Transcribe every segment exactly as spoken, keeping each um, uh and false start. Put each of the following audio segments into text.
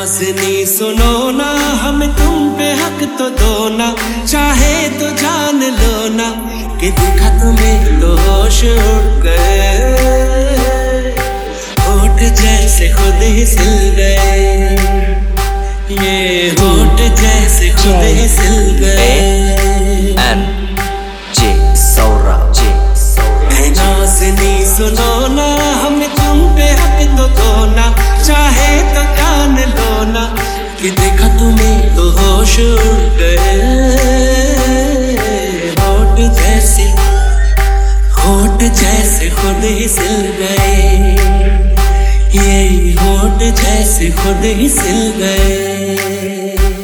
नाज़नी सुनो ना, हमें तुम पे हक तो दो ना, चाहे तो जान लो ना कि देखा तुम्हें तो होश उड़ गए, होठ जैसे खुद ही सिल गए, ये होठ जैसे खुद ही सिल गए। नाज़नी सुनो ना, हमें तुम पे हक तो दो ना, चाहे तो जान लो ना कि देखा तुम्हें तो होश उड़ गए, होठ जैसे होठ जैसे खुद ही सिल गए, ये होठ जैसे खुद ही सिल गए।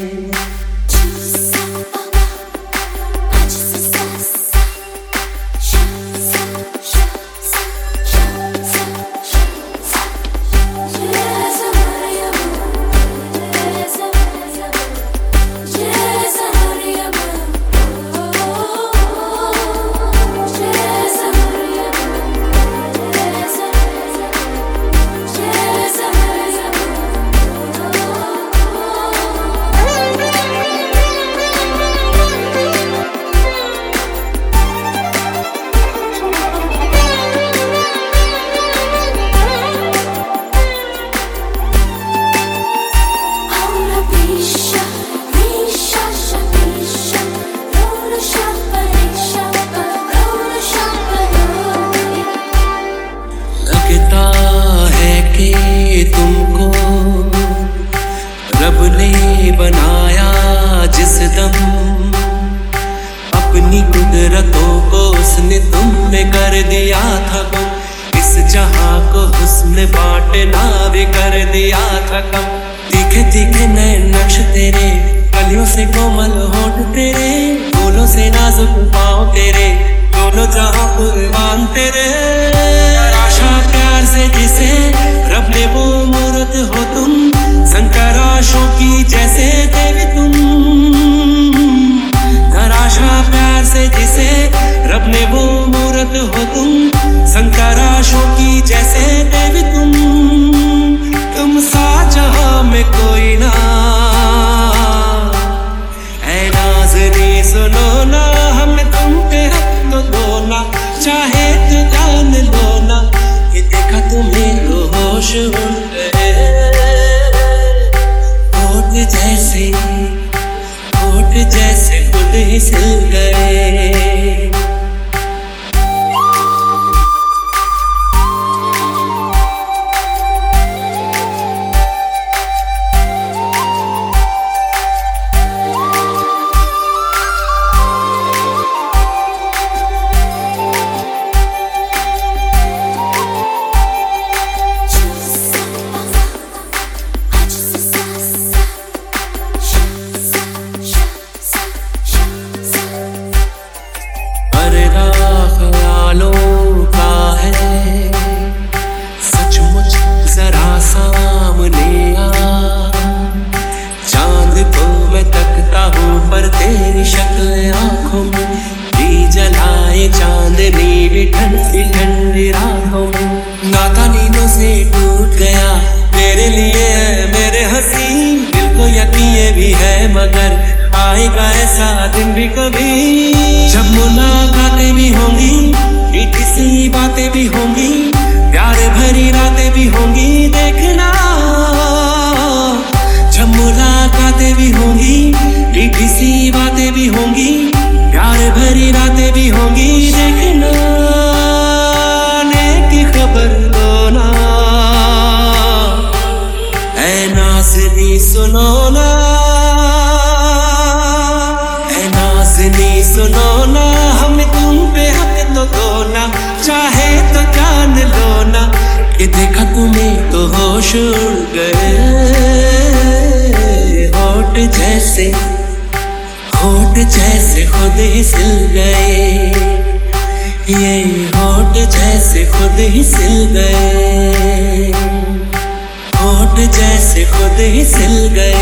तुमको रब ने बनाया जिस दम, अपनी कुदरतों को उसने तुम में कर दिया था गुम, इस जहां को हुस्न बांटना भी कर दिया था कम। तीखे तीखे नए नक्श तेरे, कलियों से कोमल होठ तेरे, फूलों से नाजुक पाँव तेरे, दोनों जहां कुर्बान तेरे। आशा प्यार से जिसे रब ने वो मूरत हो तुम, संकराशों की जैसे देवी तुम। धराशा प्यार से जिसे रब ने वो मूरत हो तुम, संकराशों की जैसे देवी तुम। तुम सा जहां में कोई ना, ऐ नाज़नी सुनो ना, हमें तुम पे हक तो दो ना, चाहे तो जान लो ना कि देखा तुम्हें तो होश उड़ गए, होठ जैसे होठ जैसे खुद ही सिल गए। ख्यालों का है सचमुच जरा सामने आ, चांद को मैं तकता हूँ पर तेरी शक्ल आँखों में, दी जलाए चांदनी भी ठंडी ठंडी रातों में। नाता नींदों से टूट गया तेरे लिए मेरे हंसी, दिल को यकीन भी है मगर आएगा ऐसा दिन भी कभी, जब मुलाकातें भी होंगी, मीठी सी बातें भी होंगी, प्यार भरी रातें भी होंगी। देखना जब मुलाकातें भी होंगी, मीठी सी बातें भी होंगी, प्यार भरी रातें भी होंगी। देखना आने की खबर दो ना, ऐ नाज़नी सुनो ना, नाज़नी सुनो ना, हमें तुम पे हक तो दो ना, चाहे तो जान लो ना कि देखा तुम्हें तो होश उड़ गए, होठ जैसे होठ जैसे खुद ही सिल गए, ये होठ जैसे खुद ही सिल गए, होठ जैसे खुद ही सिल गए।